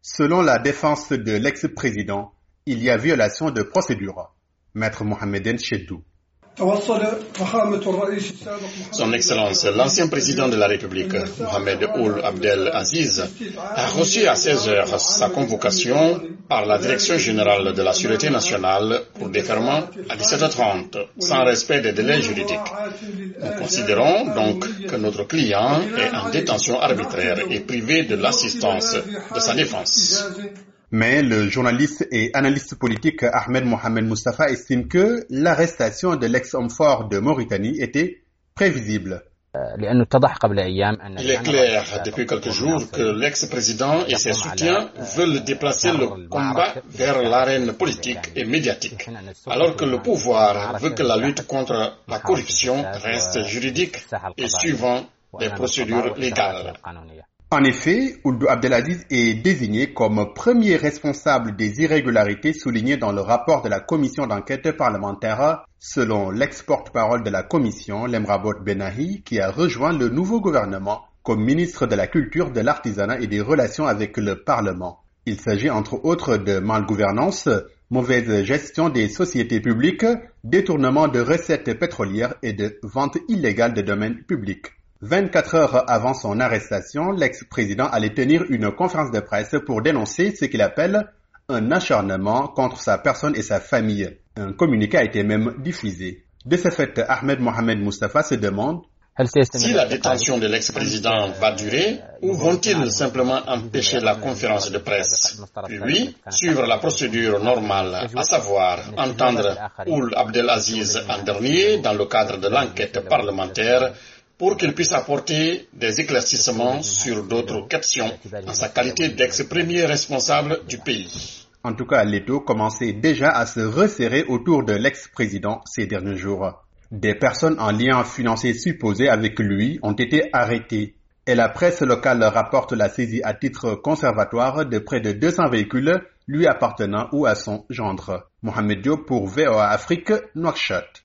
Selon la défense de l'ex-président, il y a violation de procédure. Maître Mohameden Cheddou. Son Excellence, l'ancien président de la République, Mohamed Ould Abdel Aziz, a reçu à 16 heures sa convocation par la Direction générale de la Sûreté nationale pour déferment à 17h30, sans respect des délais juridiques. Nous considérons donc que notre client est en détention arbitraire et privé de l'assistance de sa défense. Mais le journaliste et analyste politique Ahmed Mohamed Mustafa estime que l'arrestation de l'ex-homme fort de Mauritanie était prévisible. Il est clair depuis quelques jours que l'ex-président et ses soutiens veulent déplacer le combat vers l'arène politique et médiatique, alors que le pouvoir veut que la lutte contre la corruption reste juridique et suivant les procédures légales. En effet, Ould Abdelaziz est désigné comme premier responsable des irrégularités soulignées dans le rapport de la commission d'enquête parlementaire, selon l'ex-porte-parole de la commission, Lemrabot Benahi, qui a rejoint le nouveau gouvernement comme ministre de la Culture, de l'Artisanat et des Relations avec le Parlement. Il s'agit entre autres de malgouvernance, mauvaise gestion des sociétés publiques, détournement de recettes pétrolières et de vente illégale de domaines publics. 24 heures avant son arrestation, l'ex-président allait tenir une conférence de presse pour dénoncer ce qu'il appelle un acharnement contre sa personne et sa famille. Un communiqué a été même diffusé. De ce fait, Ahmed Mohamed Mustafa se demande si la détention de l'ex-président va durer ou vont-ils simplement empêcher la conférence de presse, puis suivre la procédure normale, à savoir entendre Ould Abdelaziz en dernier dans le cadre de l'enquête parlementaire pour qu'il puisse apporter des éclaircissements sur d'autres questions en sa qualité d'ex-premier responsable du pays. En tout cas, l'étau commençait déjà à se resserrer autour de l'ex-président ces derniers jours. Des personnes en lien financier supposé avec lui ont été arrêtées. Et la presse locale rapporte la saisie à titre conservatoire de près de 200 véhicules lui appartenant ou à son gendre. Mohamed Diop pour VOA Afrique, Nouakchott.